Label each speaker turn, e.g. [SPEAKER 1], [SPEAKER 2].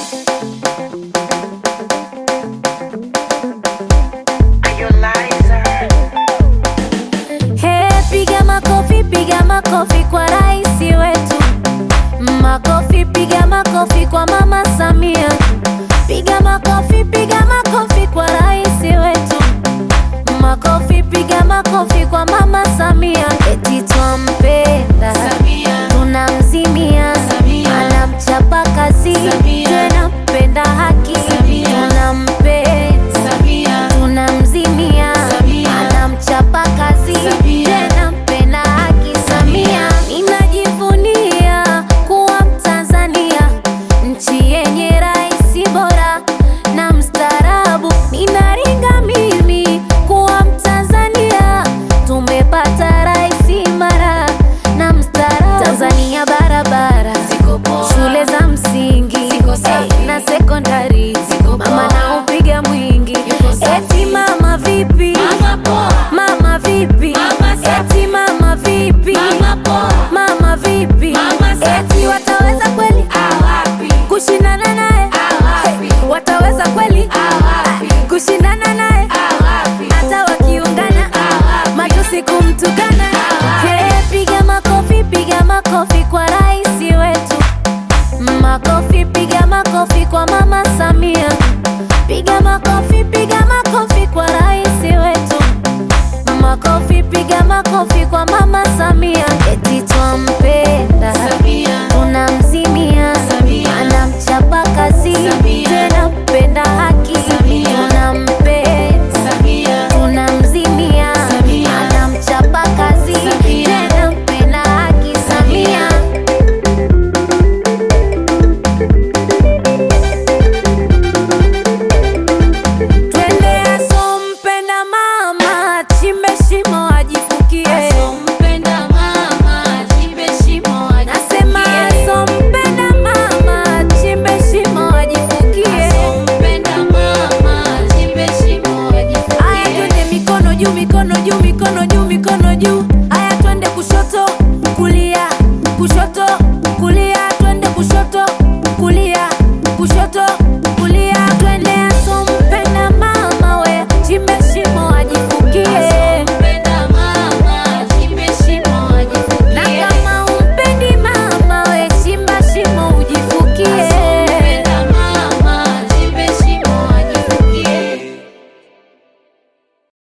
[SPEAKER 1] Piga makofi kwa raisi wetu. Makofi, piga makofi kwa Mama Samia. Piga makofi kwa raisi wetu. Makofi, piga makofi kwa Mama Samia. Eti twampenda Samia, tunamzimia Samia, anamchapa kazi Samia, tena mpenda haki Samia, tunampenda Samia, tunamzimia Samia, anamchapa kazi Samia, tena mpenda haki Samia. Ninajivunia kuwa Mtanzania, nchi yenye raisi bora na mstaarabu. Ninaringa mimi kuwa Mtanzania, tumepata raisi imara na mstaarabu. Tanzania barabara ziko poa, shule za msingi ziko safi na sekondari ziko poa, mama na upiga mwingi eti mama vipi, mama poa, mama vipi, mama eti mama vipi, mama poa, mama vipi, mama eti wataweza kweli kushindana naye, wataweza kweli kushindana naye, hata wakiungana matusi kumtukana. Piga makofi kwa raisi wetu. Makofi, piga makofi kwa Mama Samia. Piga makofi kwa raisi wetu. Makofi, piga makofi kwa Mama Samia.